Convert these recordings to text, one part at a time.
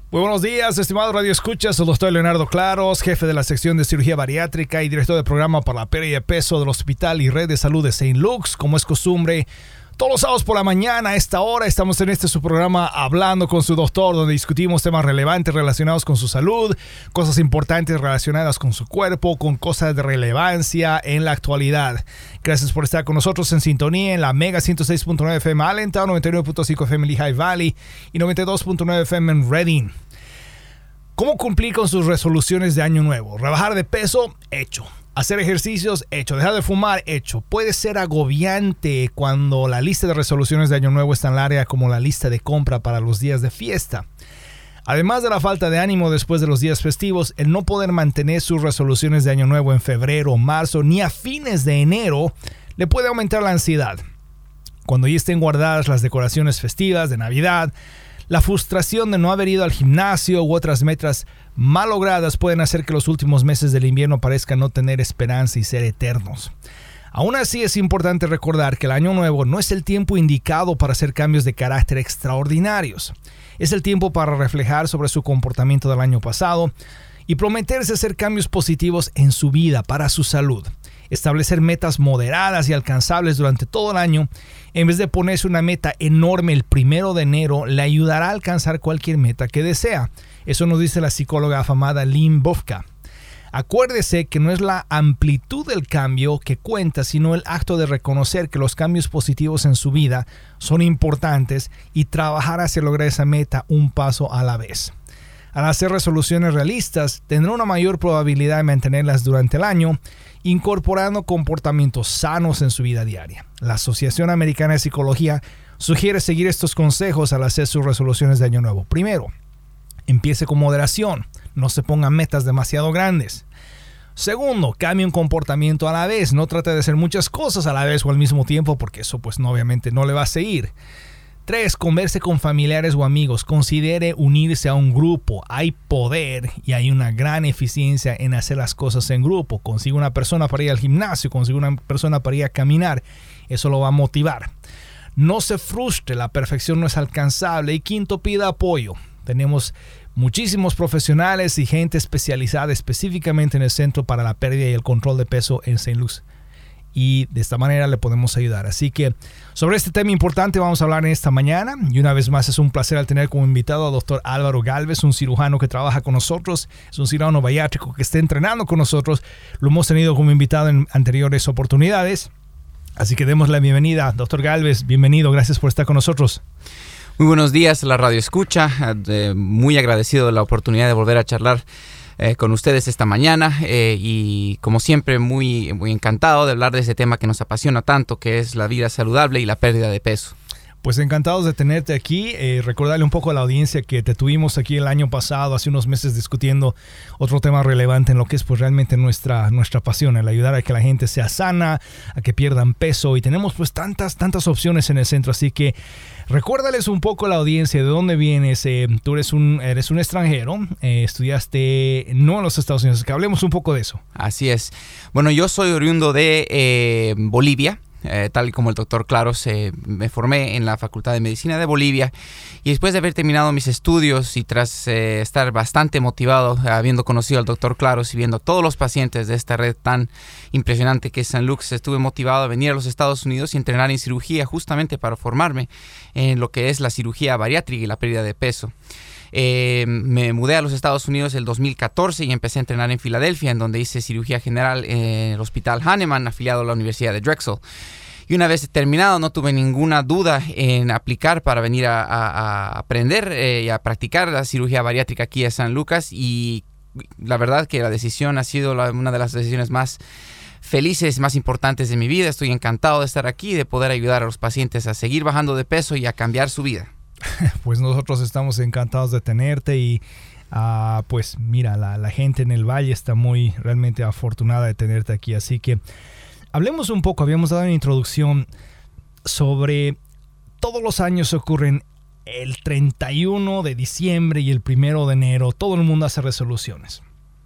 Muy buenos días, estimados radioescuchas. Soy el doctor Leonardo Claros, jefe de la sección de cirugía bariátrica y director del programa para la pérdida de peso del Hospital y Red de Salud de St. Luke's. Como es costumbre, todos los sábados por la mañana a esta hora estamos en su programa Hablando con su doctor, donde discutimos temas relevantes relacionados con su salud, cosas importantes relacionadas con su cuerpo, con cosas de relevancia en la actualidad. Gracias por estar con nosotros en sintonía en la Mega 106.9 FM Allentown, 99.5 FM Lehigh Valley y 92.9 FM en Reading. ¿Cómo cumplir con sus resoluciones de año nuevo? Rebajar de peso, hecho. Hacer ejercicios, hecho. Dejar de fumar, hecho. Puede ser agobiante cuando la lista de resoluciones de año nuevo es tan larga como la lista de compra para los días de fiesta. Además de la falta de ánimo después de los días festivos, el no poder mantener sus resoluciones de año nuevo en febrero, marzo ni a fines de enero le puede aumentar la ansiedad. Cuando ya estén guardadas las decoraciones festivas de Navidad, la frustración de no haber ido al gimnasio u otras metas mal logradas pueden hacer que los últimos meses del invierno parezcan no tener esperanza y ser eternos. Aún así, es importante recordar que el año nuevo no es el tiempo indicado para hacer cambios de carácter extraordinarios. Es el tiempo para reflejar sobre su comportamiento del año pasado y prometerse hacer cambios positivos en su vida para su salud. Establecer metas moderadas y alcanzables durante todo el año, en vez de ponerse una meta enorme el 1 de enero, le ayudará a alcanzar cualquier meta que desea. Eso nos dice la psicóloga afamada Lynn Bufka. Acuérdese que no es la amplitud del cambio que cuenta, sino el acto de reconocer que los cambios positivos en su vida son importantes y trabajar hacia lograr esa meta un paso a la vez. Al hacer resoluciones realistas, tendrá una mayor probabilidad de mantenerlas durante el año, incorporando comportamientos sanos en su vida diaria. La Asociación Americana de Psicología sugiere seguir estos consejos al hacer sus resoluciones de año nuevo. Primero, empiece con moderación, no se pongan metas demasiado grandes. Segundo, cambie un comportamiento a la vez, no trate de hacer muchas cosas a la vez o al mismo tiempo, porque eso obviamente no le va a seguir. 3. Converse con familiares o amigos. Considere unirse a un grupo. Hay poder y hay una gran eficiencia en hacer las cosas en grupo. Consiga una persona para ir al gimnasio, consiga una persona para ir a caminar. Eso lo va a motivar. No se frustre, la perfección no es alcanzable. Y 5. Pida apoyo. Tenemos muchísimos profesionales y gente especializada específicamente en el Centro para la Pérdida y el Control de Peso en St. Luke's. Y de esta manera le podemos ayudar. Así que sobre este tema importante vamos a hablar en esta mañana. Y una vez más es un placer al tener como invitado al doctor Álvaro Galvez, un cirujano que trabaja con nosotros. Es un cirujano bariátrico que está entrenando con nosotros. Lo hemos tenido como invitado en anteriores oportunidades. Así que demos la bienvenida. Doctor Galvez, bienvenido. Gracias por estar con nosotros. Muy buenos días a la radio escucha. Muy agradecido de la oportunidad de volver a charlar con ustedes esta mañana y como siempre muy encantado de hablar de ese tema que nos apasiona tanto, que es la vida saludable y la pérdida de peso. Pues encantados de tenerte aquí. Recordarle un poco a la audiencia que te tuvimos aquí el año pasado, hace unos meses, discutiendo otro tema relevante en lo que es pues realmente nuestra pasión, el ayudar a que la gente sea sana, a que pierdan peso, y tenemos pues tantas opciones en el centro. Así que recuérdales un poco a la audiencia de dónde vienes. Tú eres un extranjero, estudiaste no en los Estados Unidos, que hablemos un poco de eso. Así es. Bueno, yo soy oriundo de Bolivia. Tal y como el doctor Claros, me formé en la Facultad de Medicina de Bolivia, y después de haber terminado mis estudios y tras estar bastante motivado, habiendo conocido al doctor Claros y viendo todos los pacientes de esta red tan impresionante que es St. Luke's, estuve motivado a venir a los Estados Unidos y entrenar en cirugía justamente para formarme en lo que es la cirugía bariátrica y la pérdida de peso. Me mudé a los Estados Unidos el 2014 y empecé a entrenar en Filadelfia, en donde hice cirugía general en el Hospital Hahnemann, afiliado a la Universidad de Drexel. Y una vez terminado, no tuve ninguna duda en aplicar para venir a aprender y a practicar la cirugía bariátrica aquí en San Lucas. Y la verdad que la decisión ha sido una de las decisiones más felices, más importantes de mi vida. Estoy encantado de estar aquí y de poder ayudar a los pacientes a seguir bajando de peso y a cambiar su vida. Pues nosotros estamos encantados de tenerte y pues mira, la gente en el Valle está muy realmente afortunada de tenerte aquí. Así que hablemos un poco, habíamos dado una introducción sobre todos los años ocurren el 31 de diciembre y el 1 de enero, todo el mundo hace resoluciones.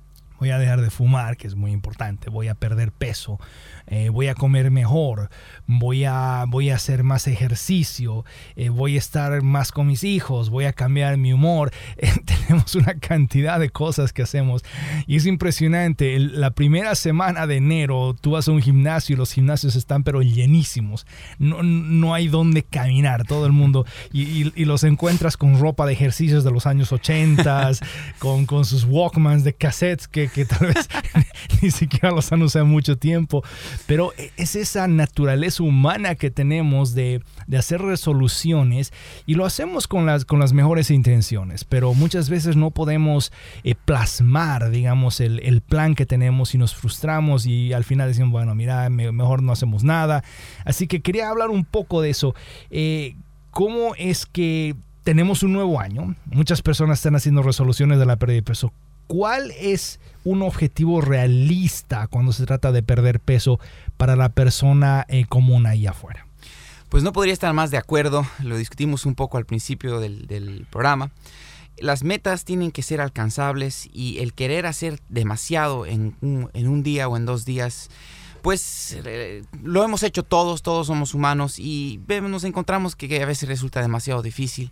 voy a dejar de fumar, que es muy importante, voy a perder peso, voy a comer mejor, voy a hacer más ejercicio, voy a estar más con mis hijos, voy a cambiar mi humor. Tenemos una cantidad de cosas que hacemos y es impresionante. La primera semana de enero tú vas a un gimnasio y los gimnasios están pero llenísimos, no hay donde caminar, todo el mundo, y los encuentras con ropa de ejercicios de los años 80, con sus Walkmans de cassettes que tal vez ni siquiera los han usado mucho tiempo, pero es esa naturaleza humana que tenemos de hacer resoluciones, y lo hacemos con las mejores intenciones, pero muchas veces no podemos plasmar, digamos, el plan que tenemos, y nos frustramos y al final decimos, bueno, mira, mejor no hacemos nada. Así que quería hablar un poco de eso. ¿Cómo es que tenemos un nuevo año? Muchas personas están haciendo resoluciones de la pérdida de peso. ¿Cuál es un objetivo realista cuando se trata de perder peso para la persona común ahí afuera? Pues no podría estar más de acuerdo. Lo discutimos un poco al principio del programa. Las metas tienen que ser alcanzables, y el querer hacer demasiado en un día o en 2 días, pues lo hemos hecho todos somos humanos, y nos encontramos que a veces resulta demasiado difícil.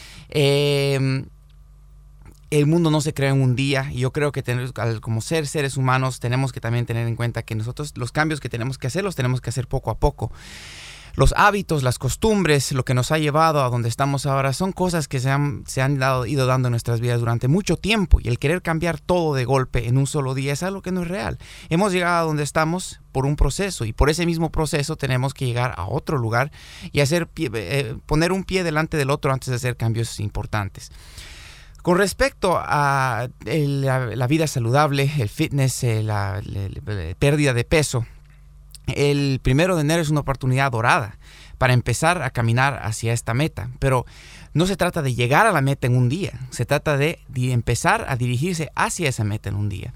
El mundo no se crea en un día, y yo creo que como seres humanos tenemos que también tener en cuenta que nosotros los cambios que tenemos que hacer los tenemos que hacer poco a poco. Los hábitos, las costumbres, lo que nos ha llevado a donde estamos ahora son cosas que se han ido dando en nuestras vidas durante mucho tiempo, y el querer cambiar todo de golpe en un solo día es algo que no es real. Hemos llegado a donde estamos por un proceso, y por ese mismo proceso tenemos que llegar a otro lugar y poner un pie delante del otro antes de hacer cambios importantes. Con respecto a la vida saludable, el fitness, la pérdida de peso, el 1 de enero es una oportunidad dorada para empezar a caminar hacia esta meta. Pero no se trata de llegar a la meta en un día, se trata de empezar a dirigirse hacia esa meta en un día.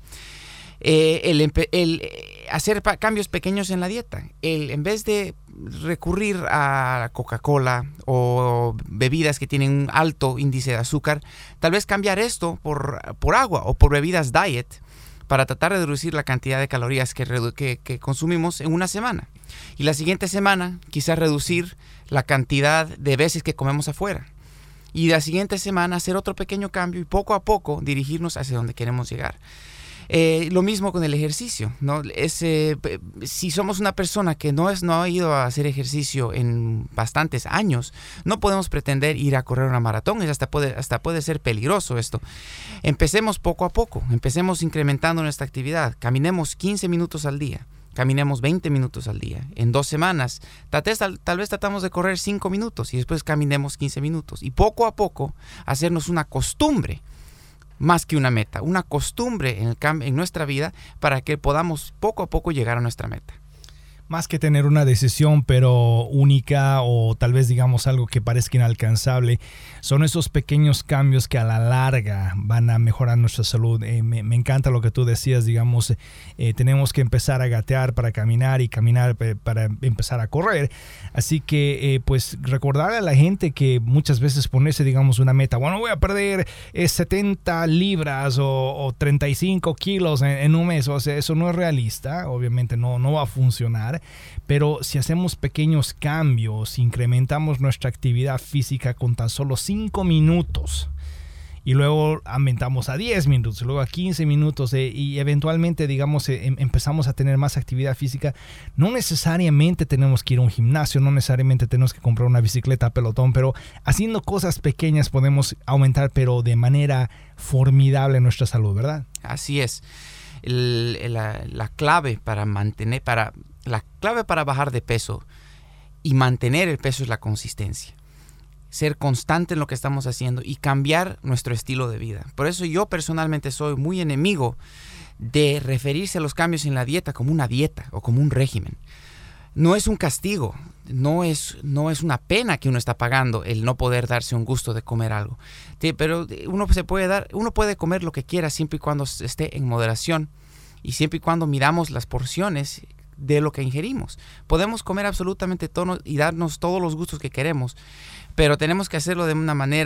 Hacer cambios pequeños en la dieta. En vez de recurrir a Coca-Cola o bebidas que tienen un alto índice de azúcar, tal vez cambiar esto por agua o por bebidas diet, para tratar de reducir la cantidad de calorías que consumimos en una semana. Y la siguiente semana quizás reducir la cantidad de veces que comemos afuera. Y la siguiente semana hacer otro pequeño cambio, y poco a poco dirigirnos hacia donde queremos llegar. Lo mismo con el ejercicio, ¿no? Si somos una persona que no ha ido a hacer ejercicio en bastantes años, no podemos pretender ir a correr una maratón. Hasta puede ser peligroso esto. Empecemos poco a poco, empecemos incrementando nuestra actividad. Caminemos 15 minutos al día, caminemos 20 minutos al día. En 2 semanas, tal vez tratamos de correr 5 minutos y después caminemos 15 minutos. Y poco a poco hacernos una costumbre, más que una meta, una costumbre en nuestra vida, para que podamos poco a poco llegar a nuestra meta. Más que tener una decisión pero única, o tal vez digamos algo que parezca inalcanzable, son esos pequeños cambios que a la larga van a mejorar nuestra salud. Me encanta lo que tú decías, digamos, tenemos que empezar a gatear para caminar, y caminar para empezar a correr. Así que pues recordar a la gente que muchas veces ponerse, digamos, una meta, bueno, voy a perder 70 libras o 35 kilos en un mes. O sea, eso no es realista, obviamente no va a funcionar. Pero si hacemos pequeños cambios, incrementamos nuestra actividad física con tan solo 5 minutos, y luego aumentamos a 10 minutos, luego a 15 minutos, y eventualmente, digamos, empezamos a tener más actividad física. No necesariamente tenemos que ir a un gimnasio, no necesariamente tenemos que comprar una bicicleta pelotón, pero haciendo cosas pequeñas podemos aumentar, pero de manera formidable, nuestra salud, ¿verdad? Así es. La clave para bajar de peso y mantener el peso es la consistencia. Ser constante en lo que estamos haciendo y cambiar nuestro estilo de vida. Por eso yo personalmente soy muy enemigo de referirse a los cambios en la dieta como una dieta o como un régimen. No es un castigo, no es una pena que uno está pagando el no poder darse un gusto de comer algo. Pero uno puede comer lo que quiera siempre y cuando esté en moderación, y siempre y cuando miramos las porciones de lo que ingerimos. Podemos comer absolutamente todo y darnos todos los gustos que queremos, pero tenemos que hacerlo de una manera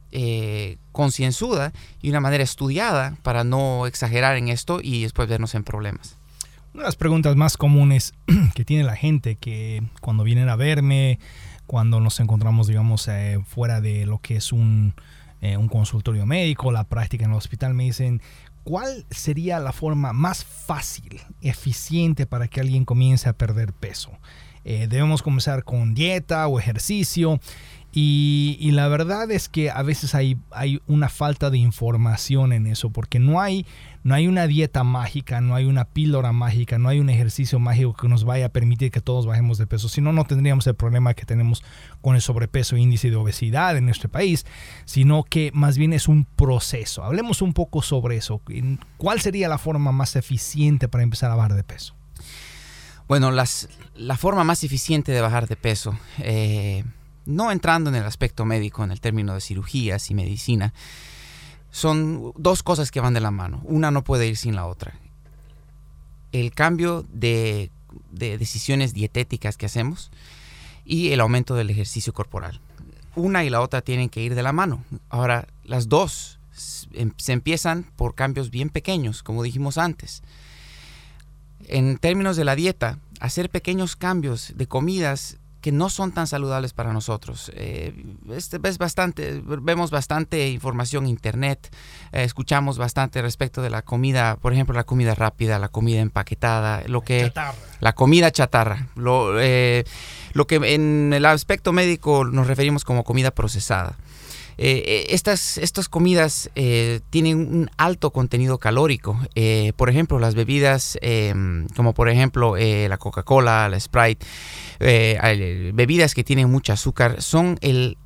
concienzuda y una manera estudiada para no exagerar en esto y después vernos en problemas. Una de las preguntas más comunes que tiene la gente que cuando vienen a verme, cuando nos encontramos, digamos, fuera de lo que es un consultorio médico, la práctica en el hospital, me dicen, ¿cuál sería la forma más fácil, eficiente para que alguien comience a perder peso? Debemos comenzar con dieta o ejercicio. Y la verdad es que a veces hay una falta de información en eso, porque no hay una dieta mágica, no hay una píldora mágica, no hay un ejercicio mágico que nos vaya a permitir que todos bajemos de peso. Si no, no tendríamos el problema que tenemos con el sobrepeso e índice de obesidad en nuestro país, sino que más bien es un proceso. Hablemos un poco sobre eso. ¿Cuál sería la forma más eficiente para empezar a bajar de peso? Bueno, la forma más eficiente de bajar de peso, no entrando en el aspecto médico, en el término de cirugías y medicina, son dos cosas que van de la mano. Una no puede ir sin la otra. El cambio de decisiones dietéticas que hacemos y el aumento del ejercicio corporal. Una y la otra tienen que ir de la mano. Ahora, las dos se empiezan por cambios bien pequeños, como dijimos antes. En términos de la dieta, hacer pequeños cambios de comidas que no son tan saludables para nosotros. Vemos bastante información en internet, escuchamos bastante respecto de la comida, por ejemplo, la comida rápida, la comida empaquetada, la comida chatarra, lo que en el aspecto médico nos referimos como comida procesada. Estas comidas tienen un alto contenido calórico. Por ejemplo, las bebidas como por ejemplo la Coca-Cola, la Sprite, bebidas que tienen mucho azúcar, son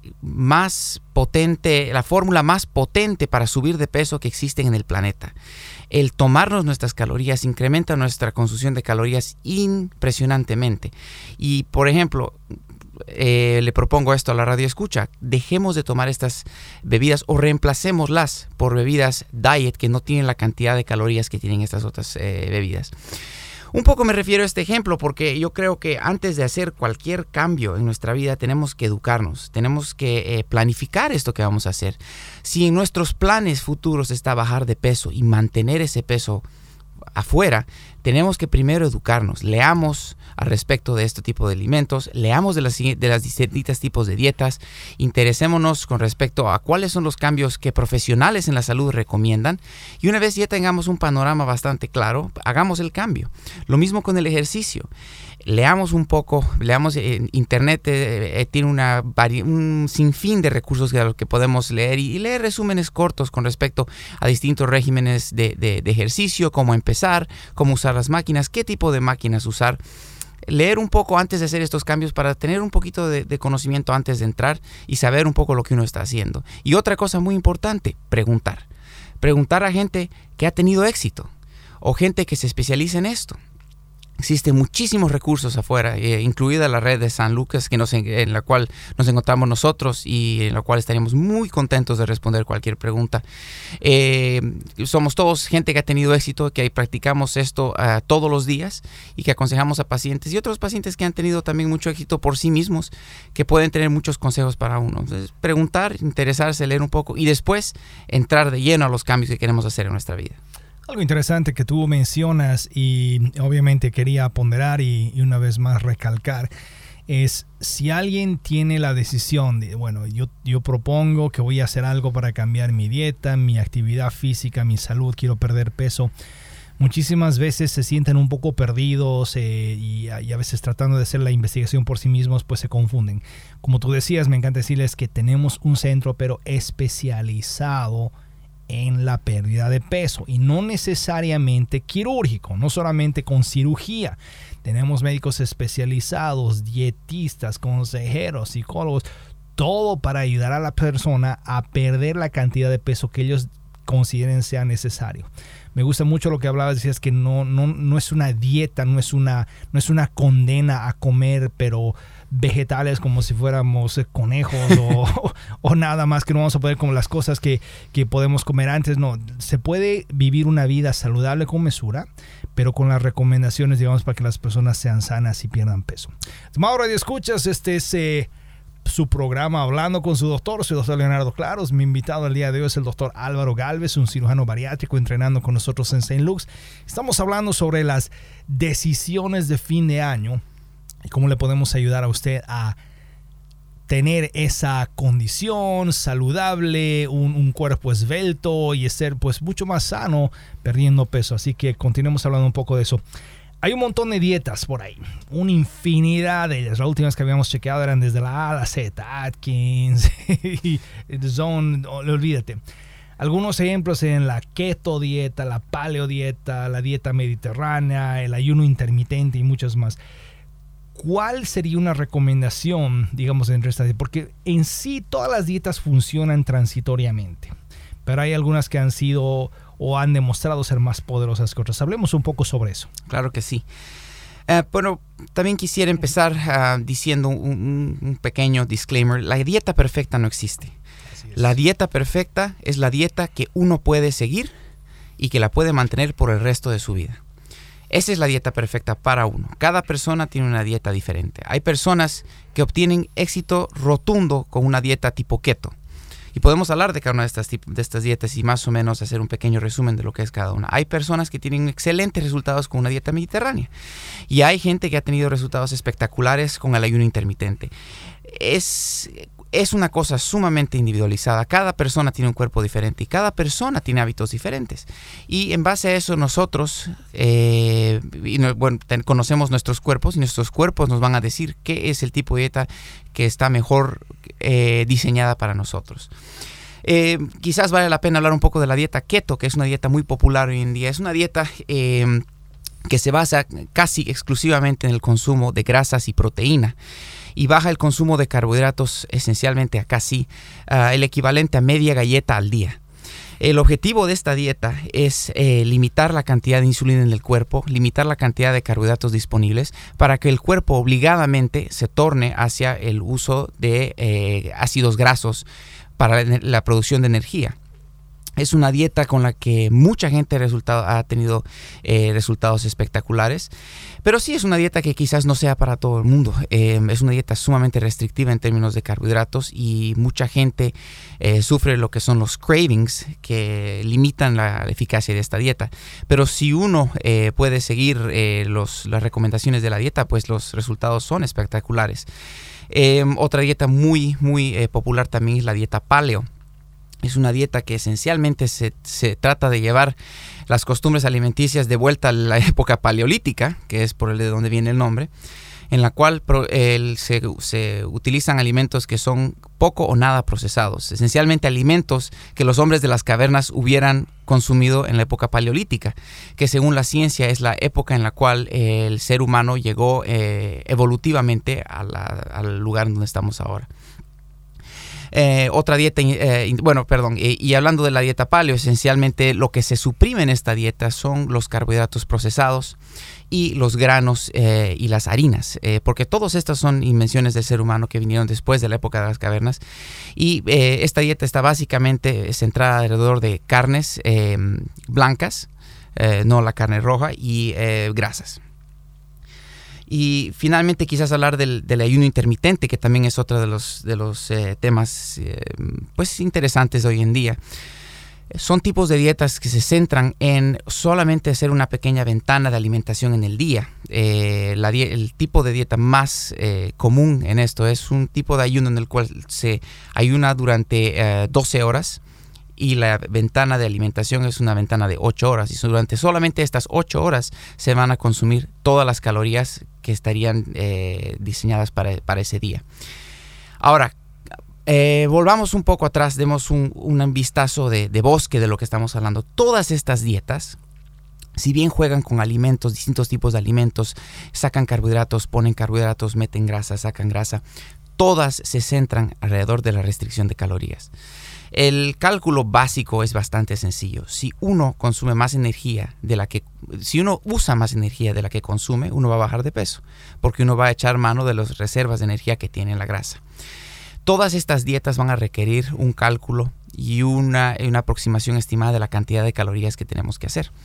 la fórmula más potente para subir de peso que existen en el planeta. El tomarnos nuestras calorías incrementa nuestra consumición de calorías impresionantemente. Y por ejemplo, le propongo esto a la radio escucha: dejemos de tomar estas bebidas o reemplacémoslas por bebidas diet que no tienen la cantidad de calorías que tienen estas otras bebidas. Un poco me refiero a este ejemplo porque yo creo que antes de hacer cualquier cambio en nuestra vida tenemos que educarnos, tenemos que planificar esto que vamos a hacer. Si en nuestros planes futuros está bajar de peso y mantener ese peso afuera, tenemos que primero educarnos, leamos al respecto de este tipo de alimentos, leamos de las distintas tipos de dietas, interesémonos con respecto a cuáles son los cambios que profesionales en la salud recomiendan, y una vez ya tengamos un panorama bastante claro, hagamos el cambio. Lo mismo con el ejercicio. Leamos un poco, leamos en internet, tiene un sinfín de recursos que podemos leer y leer resúmenes cortos con respecto a distintos regímenes de ejercicio, cómo empezar, cómo usar las máquinas, qué tipo de máquinas usar. Leer un poco antes de hacer estos cambios para tener un poquito de conocimiento antes de entrar y saber un poco lo que uno está haciendo. Y otra cosa muy importante, preguntar. Preguntar a gente que ha tenido éxito o gente que se especializa en esto. Existen muchísimos recursos afuera, incluida la red de San Lucas, en la cual nos encontramos nosotros y en la cual estaríamos muy contentos de responder cualquier pregunta. Somos todos gente que ha tenido éxito, que practicamos esto todos los días y que aconsejamos a pacientes y otros pacientes que han tenido también mucho éxito por sí mismos, que pueden tener muchos consejos para uno. Entonces, preguntar, interesarse, leer un poco y después entrar de lleno a los cambios que queremos hacer en nuestra vida. Algo interesante que tú mencionas y obviamente quería ponderar y una vez más recalcar es si alguien tiene la decisión de, bueno, yo propongo que voy a hacer algo para cambiar mi dieta, mi actividad física, mi salud, quiero perder peso. Muchísimas veces se sienten un poco perdidos y a veces tratando de hacer la investigación por sí mismos pues se confunden. Como tú decías, me encanta decirles que tenemos un centro pero especializado en la pérdida de peso y no necesariamente quirúrgico, no solamente con cirugía. Tenemos médicos especializados, dietistas, consejeros, psicólogos, todo para ayudar a la persona a perder la cantidad de peso que ellos consideren sea necesario. Me gusta mucho lo que hablabas, decías que no es una dieta, no es una condena a comer, pero vegetales como si fuéramos conejos o nada más, que no vamos a poder comer las cosas que podemos comer antes. No, se puede vivir una vida saludable con mesura, pero con las recomendaciones, digamos, para que las personas sean sanas y pierdan peso. Estimado Radio Escuchas, este es su programa Hablando con su doctor. Soy el doctor Leonardo Claros. Mi invitado el día de hoy es el doctor Álvaro Galvez, un cirujano bariátrico entrenando con nosotros en St. Luke's. Estamos hablando sobre las decisiones de fin de año y cómo le podemos ayudar a usted a tener esa condición saludable, un cuerpo esbelto y ser pues mucho más sano perdiendo peso. Así que continuemos hablando un poco de eso. Hay un montón de dietas por ahí, una infinidad de ellas. Las últimas que habíamos chequeado eran desde la A a la Z, Atkins, y The Zone, olvídate. Algunos ejemplos en la keto dieta, la paleo dieta, la dieta mediterránea, el ayuno intermitente y muchas más. ¿Cuál sería una recomendación, digamos, entre estas dietas? Porque en sí todas las dietas funcionan transitoriamente, pero hay algunas que han sido o han demostrado ser más poderosas que otras. Hablemos un poco sobre eso. Claro que sí. Bueno, también quisiera empezar diciendo un pequeño disclaimer. La dieta perfecta no existe. La dieta perfecta es la dieta que uno puede seguir y que la puede mantener por el resto de su vida. Esa es la dieta perfecta para uno. Cada persona tiene una dieta diferente. Hay personas que obtienen éxito rotundo con una dieta tipo keto. Y podemos hablar de cada una de estas dietas y más o menos hacer un pequeño resumen de lo que es cada una. Hay personas que tienen excelentes resultados con una dieta mediterránea. Y hay gente que ha tenido resultados espectaculares con el ayuno intermitente. Es una cosa sumamente individualizada. Cada persona tiene un cuerpo diferente y cada persona tiene hábitos diferentes. Y en base a eso nosotros conocemos nuestros cuerpos y nuestros cuerpos nos van a decir qué es el tipo de dieta que está mejor diseñada para nosotros. Quizás vale la pena hablar un poco de la dieta keto, que es una dieta muy popular hoy en día. Es una dieta que se basa casi exclusivamente en el consumo de grasas y proteína. Y baja el consumo de carbohidratos esencialmente a casi el equivalente a media galleta al día. El objetivo de esta dieta es limitar la cantidad de insulina en el cuerpo, limitar la cantidad de carbohidratos disponibles para que el cuerpo obligadamente se torne hacia el uso de ácidos grasos para la producción de energía. Es una dieta con la que mucha gente ha tenido resultados espectaculares, pero sí es una dieta que quizás no sea para todo el mundo. Es una dieta sumamente restrictiva en términos de carbohidratos y mucha gente sufre lo que son los cravings que limitan la eficacia de esta dieta. Pero si uno puede seguir las recomendaciones de la dieta, pues los resultados son espectaculares. Otra dieta muy popular también es la dieta paleo. Es una dieta que esencialmente se trata de llevar las costumbres alimenticias de vuelta a la época paleolítica, que es por el de donde viene el nombre, en la cual se utilizan alimentos que son poco o nada procesados, esencialmente alimentos que los hombres de las cavernas hubieran consumido en la época paleolítica, que según la ciencia es la época en la cual el ser humano llegó evolutivamente al lugar donde estamos ahora. Otra dieta, y hablando de la dieta paleo, esencialmente lo que se suprime en esta dieta son los carbohidratos procesados y los granos y las harinas, porque todas estas son invenciones del ser humano que vinieron después de la época de las cavernas. Y esta dieta está básicamente centrada alrededor de carnes blancas, no la carne roja, y grasas. Y finalmente quizás hablar del ayuno intermitente, que también es otro de los temas pues interesantes hoy en día. Son tipos de dietas que se centran en solamente hacer una pequeña ventana de alimentación en el día. El tipo de dieta más común en esto es un tipo de ayuno en el cual se ayuna durante 12 horas. Y la ventana de alimentación es una ventana de 8 horas. Y durante solamente estas 8 horas se van a consumir todas las calorías que estarían diseñadas para ese día. Ahora, volvamos un poco atrás, demos un vistazo de bosque de lo que estamos hablando. Todas estas dietas, si bien juegan con alimentos, distintos tipos de alimentos, sacan carbohidratos, ponen carbohidratos, meten grasa, sacan grasa, todas se centran alrededor de la restricción de calorías. El cálculo básico es bastante sencillo. Si uno usa más energía de la que consume, uno va a bajar de peso, porque uno va a echar mano de las reservas de energía que tiene la grasa. Todas estas dietas van a requerir un cálculo y una aproximación estimada de la cantidad de calorías que tenemos que hacer.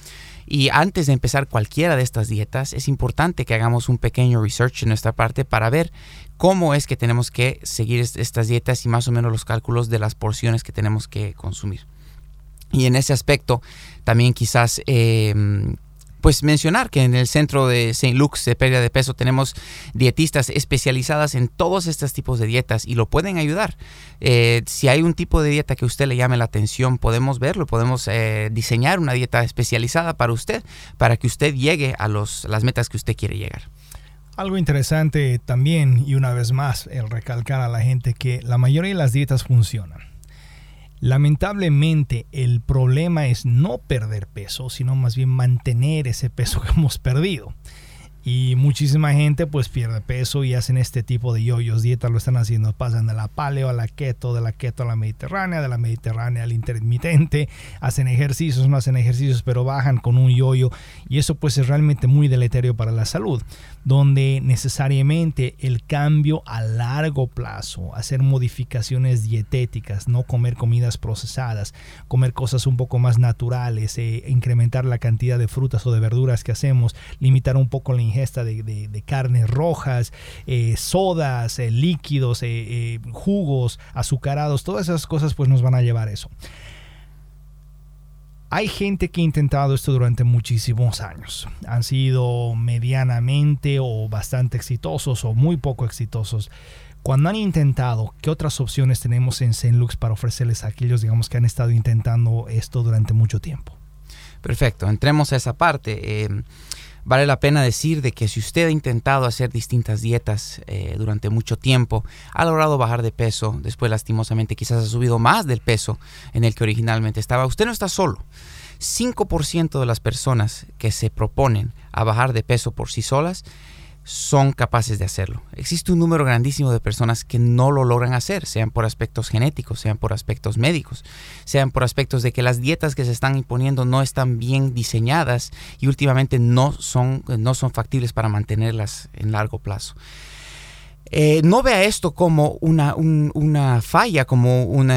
Y antes de empezar cualquiera de estas dietas, es importante que hagamos un pequeño research en nuestra parte para ver cómo es que tenemos que seguir estas dietas y más o menos los cálculos de las porciones que tenemos que consumir. Y en ese aspecto también quizás pues mencionar que en el centro de St. Luke's de pérdida de peso tenemos dietistas especializadas en todos estos tipos de dietas y lo pueden ayudar. Si hay un tipo de dieta que a usted le llame la atención, podemos verlo, podemos diseñar una dieta especializada para usted, para que usted llegue a las metas que usted quiere llegar. Algo interesante también, y una vez más, el recalcar a la gente que la mayoría de las dietas funcionan. Lamentablemente el problema es no perder peso, sino más bien mantener ese peso que hemos perdido. Y muchísima gente pues pierde peso y hacen este tipo de yoyos. Dietas lo están haciendo, pasan de la paleo a la keto, de la keto a la mediterránea, de la mediterránea al intermitente. Hacen ejercicios, no hacen ejercicios, pero bajan con un yoyo. Y eso pues es realmente muy deleterio para la salud. Donde necesariamente el cambio a largo plazo, hacer modificaciones dietéticas, no comer comidas procesadas, comer cosas un poco más naturales, incrementar la cantidad de frutas o de verduras que hacemos, limitar un poco la ingesta de carnes rojas, sodas, líquidos, jugos, azucarados, todas esas cosas pues nos van a llevar a eso. Hay gente que ha intentado esto durante muchísimos años. Han sido medianamente o bastante exitosos o muy poco exitosos. Cuando han intentado, ¿qué otras opciones tenemos en St. Luke's para ofrecerles a aquellos, digamos, que han estado intentando esto durante mucho tiempo? Perfecto, entremos a esa parte. Vale la pena decir de que si usted ha intentado hacer distintas dietas durante mucho tiempo, ha logrado bajar de peso, después lastimosamente quizás ha subido más del peso en el que originalmente estaba, usted no está solo. 5% de las personas que se proponen a bajar de peso por sí solas son capaces de hacerlo. Existe un número grandísimo de personas que no lo logran hacer, sean por aspectos genéticos, sean por aspectos médicos, sean por aspectos de que las dietas que se están imponiendo no están bien diseñadas y últimamente no son factibles para mantenerlas en largo plazo. No vea esto como una falla, como un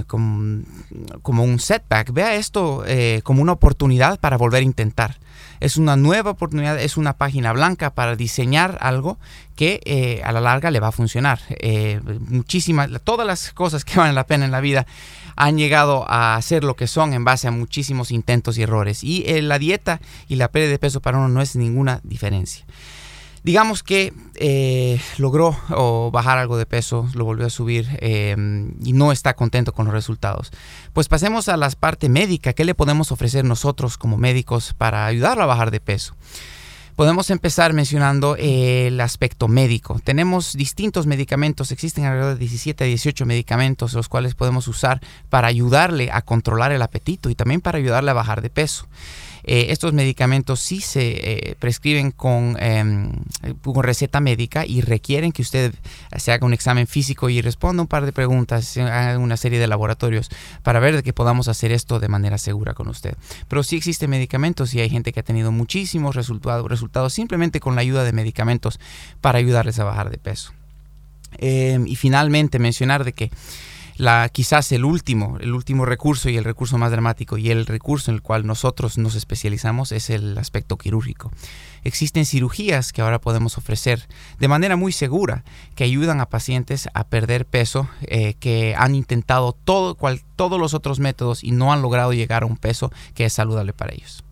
setback. Vea esto como una oportunidad para volver a intentar. Es una nueva oportunidad, es una página blanca para diseñar algo que a la larga le va a funcionar. Todas las cosas que valen la pena en la vida han llegado a ser lo que son en base a muchísimos intentos y errores. Y la dieta y la pérdida de peso para uno no es ninguna diferencia. Digamos que logró bajar algo de peso, lo volvió a subir y no está contento con los resultados. Pues pasemos a la parte médica. ¿Qué le podemos ofrecer nosotros como médicos para ayudarlo a bajar de peso? Podemos empezar mencionando el aspecto médico. Tenemos distintos medicamentos, existen alrededor de 17 a 18 medicamentos los cuales podemos usar para ayudarle a controlar el apetito y también para ayudarle a bajar de peso. Estos medicamentos sí se prescriben con receta médica y requieren que usted se haga un examen físico y responda un par de preguntas, haga una serie de laboratorios para ver de que podamos hacer esto de manera segura con usted. Pero sí existen medicamentos y hay gente que ha tenido muchísimos resultados simplemente con la ayuda de medicamentos para ayudarles a bajar de peso. Y finalmente mencionar de que quizás el último recurso y el recurso más dramático y el recurso en el cual nosotros nos especializamos es el aspecto quirúrgico. Existen cirugías que ahora podemos ofrecer de manera muy segura que ayudan a pacientes a perder peso que han intentado todos los otros métodos y no han logrado llegar a un peso que es saludable para ellos.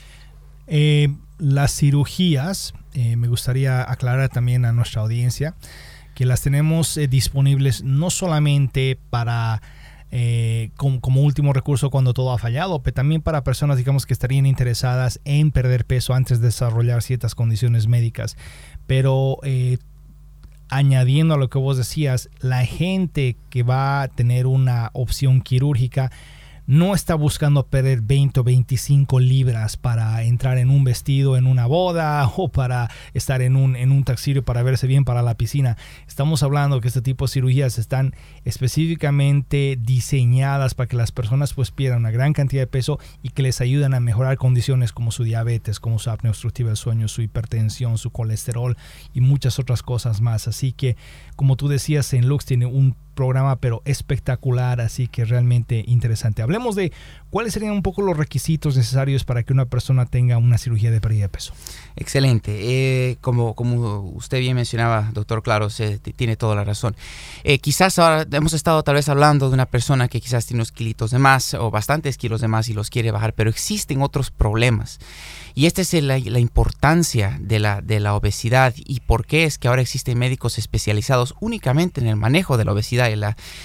Las cirugías, me gustaría aclarar también a nuestra audiencia que las tenemos disponibles no solamente para como último recurso cuando todo ha fallado, pero también para personas, digamos, que estarían interesadas en perder peso antes de desarrollar ciertas condiciones médicas. Pero añadiendo a lo que vos decías, la gente que va a tener una opción quirúrgica no está buscando perder 20 o 25 libras para entrar en un vestido en una boda o para estar en un taxi para verse bien para la piscina. Estamos hablando que este tipo de cirugías están específicamente diseñadas para que las personas pues pierdan una gran cantidad de peso y que les ayuden a mejorar condiciones como su diabetes, como su apnea obstructiva del sueño, su hipertensión, su colesterol y muchas otras cosas más. Así que, como tú decías, St. Luke's tiene un programa pero espectacular, así que realmente interesante. Hablemos de ¿cuáles serían un poco los requisitos necesarios para que una persona tenga una cirugía de pérdida de peso? Excelente. Como usted bien mencionaba, doctor Claros, tiene toda la razón. Quizás ahora hemos estado tal vez hablando de una persona que quizás tiene unos kilitos de más o bastantes kilos de más y los quiere bajar, pero existen otros problemas. Y esta es la importancia de la obesidad y por qué es que ahora existen médicos especializados únicamente en el manejo de la obesidad y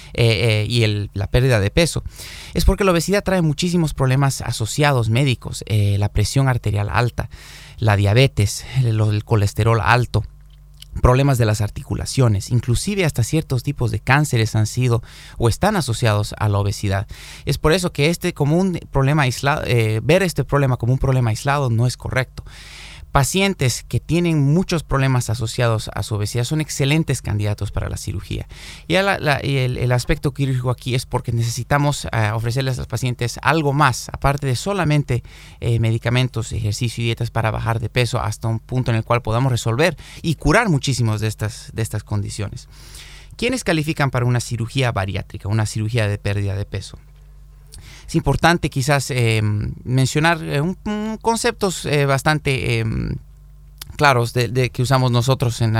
la pérdida de peso. Es porque la obesidad trae muchísimos problemas asociados médicos, la presión arterial alta, la diabetes, el colesterol alto, problemas de las articulaciones, inclusive hasta ciertos tipos de cánceres han sido o están asociados a la obesidad. Es por eso que como un problema aislado, ver este problema como un problema aislado no es correcto. Pacientes que tienen muchos problemas asociados a su obesidad son excelentes candidatos para la cirugía. Y el aspecto quirúrgico aquí es porque necesitamos ofrecerles a los pacientes algo más, aparte de solamente medicamentos, ejercicio y dietas para bajar de peso hasta un punto en el cual podamos resolver y curar muchísimas de estas condiciones. ¿Quiénes califican para una cirugía bariátrica, una cirugía de pérdida de peso? Es importante quizás mencionar conceptos bastante claros de que usamos nosotros en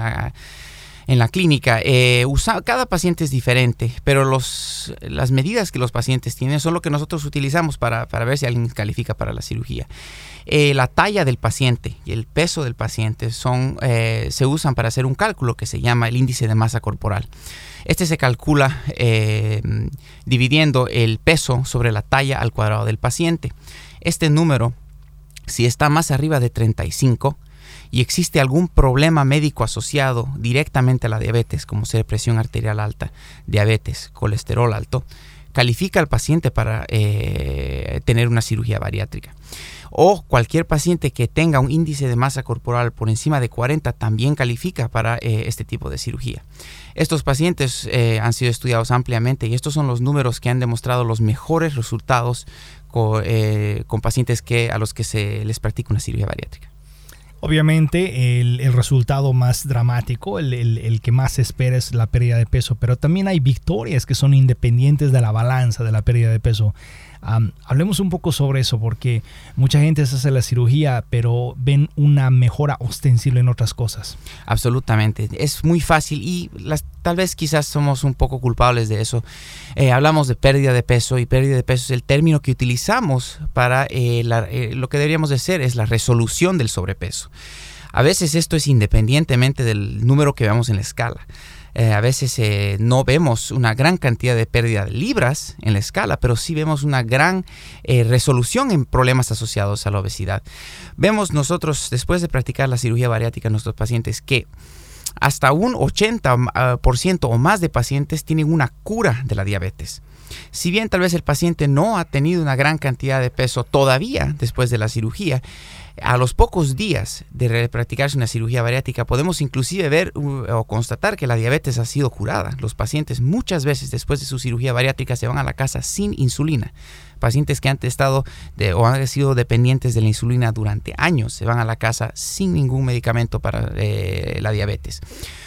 la clínica. Cada paciente es diferente, pero las medidas que los pacientes tienen son lo que nosotros utilizamos para ver si alguien califica para la cirugía. La talla del paciente y el peso del paciente se usan para hacer un cálculo que se llama el índice de masa corporal. Este se calcula dividiendo el peso sobre la talla al cuadrado del paciente. Este número, si está más arriba de 35 y existe algún problema médico asociado directamente a la diabetes, como ser presión arterial alta, diabetes, colesterol alto, califica al paciente para tener una cirugía bariátrica. O cualquier paciente que tenga un índice de masa corporal por encima de 40 también califica para este tipo de cirugía. Estos pacientes han sido estudiados ampliamente y estos son los números que han demostrado los mejores resultados con pacientes a los que se les practica una cirugía bariátrica. Obviamente el resultado más dramático, el que más se espera es la pérdida de peso, pero también hay victorias que son independientes de la balanza de la pérdida de peso. Hablemos un poco sobre eso porque mucha gente se hace la cirugía pero ven una mejora ostensible en otras cosas. Absolutamente, es muy fácil y tal vez quizás somos un poco culpables de eso. Hablamos de pérdida de peso y pérdida de peso es el término que utilizamos para lo que deberíamos de hacer es la resolución del sobrepeso. A veces esto es independientemente del número que veamos en la escala. A veces no vemos una gran cantidad de pérdida de libras en la escala, pero sí vemos una gran resolución en problemas asociados a la obesidad. Vemos nosotros, después de practicar la cirugía bariátrica en nuestros pacientes, que hasta un 80% o más de pacientes tienen una cura de la diabetes. Si bien tal vez el paciente no ha tenido una gran cantidad de peso todavía después de la cirugía, a los pocos días de practicarse una cirugía bariátrica podemos inclusive ver o constatar que la diabetes ha sido curada. Los pacientes muchas veces después de su cirugía bariátrica se van a la casa sin insulina. Pacientes que han sido dependientes de la insulina durante años se van a la casa sin ningún medicamento para la diabetes.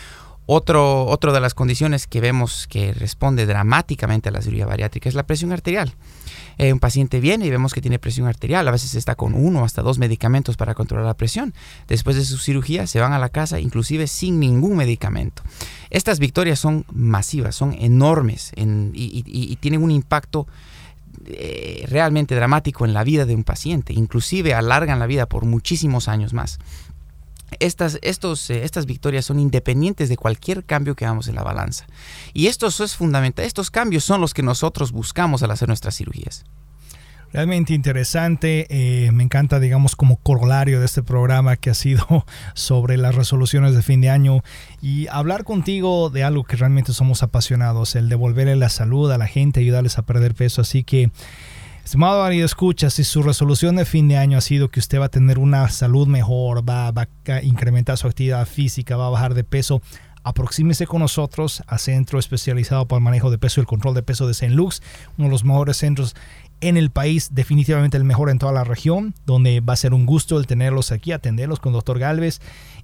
Otra de las condiciones que vemos que responde dramáticamente a la cirugía bariátrica es la presión arterial. Un paciente viene y vemos que tiene presión arterial, a veces está con 1 hasta 2 medicamentos para controlar la presión. Después de su cirugía se van a la casa inclusive sin ningún medicamento. Estas victorias son masivas, son enormes y tienen un impacto realmente dramático en la vida de un paciente, inclusive alargan la vida por muchísimos años más. Estas victorias son independientes de cualquier cambio que hagamos en la balanza. Y esto es fundamental. Estos cambios son los que nosotros buscamos al hacer nuestras cirugías. Realmente interesante. Me encanta, digamos, como corolario de este programa que ha sido sobre las resoluciones de fin de año y hablar contigo de algo que realmente somos apasionados, el devolverle la salud a la gente, ayudarles a perder peso. Así que, estimado Radio Escucha, si su resolución de fin de año ha sido que usted va a tener una salud mejor, va a incrementar su actividad física, va a bajar de peso, aproxímese con nosotros a Centro Especializado para el Manejo de Peso y el Control de Peso de St. Luke's, uno de los mejores centros en el país, definitivamente el mejor en toda la región, donde va a ser un gusto el tenerlos aquí, atenderlos con Dr. Galvez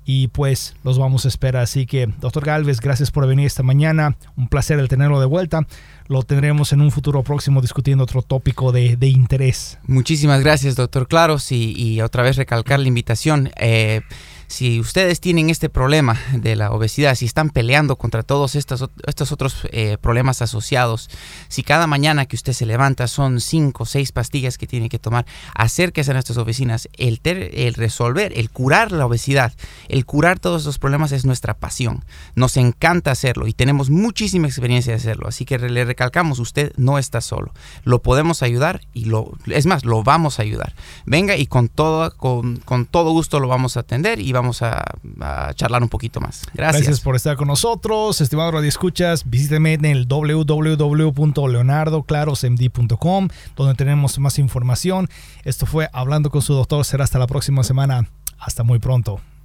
y pues los vamos a esperar. Así que, doctor Galvez, gracias por venir esta mañana. Un placer el tenerlo de vuelta. Lo tendremos en un futuro próximo discutiendo otro tópico de interés. Muchísimas gracias, doctor Claros, y otra vez recalcar la invitación. Si ustedes tienen este problema de la obesidad, si están peleando contra todos estos otros problemas asociados, si cada mañana que usted se levanta son 5 o 6 pastillas que tiene que tomar, acérquese a nuestras oficinas. El resolver, el curar la obesidad, el curar todos estos problemas es nuestra pasión. Nos encanta hacerlo y tenemos muchísima experiencia de hacerlo. Así que le recalcamos, usted no está solo. Lo podemos ayudar lo vamos a ayudar. Venga y con todo gusto lo vamos a atender y vamos a charlar un poquito más. Gracias por estar con nosotros, estimados radioescuchas. Visíteme en el www.leonardoclarosmd.com, donde tenemos más información. Esto fue Hablando con su doctor. Será hasta la próxima semana. Hasta muy pronto.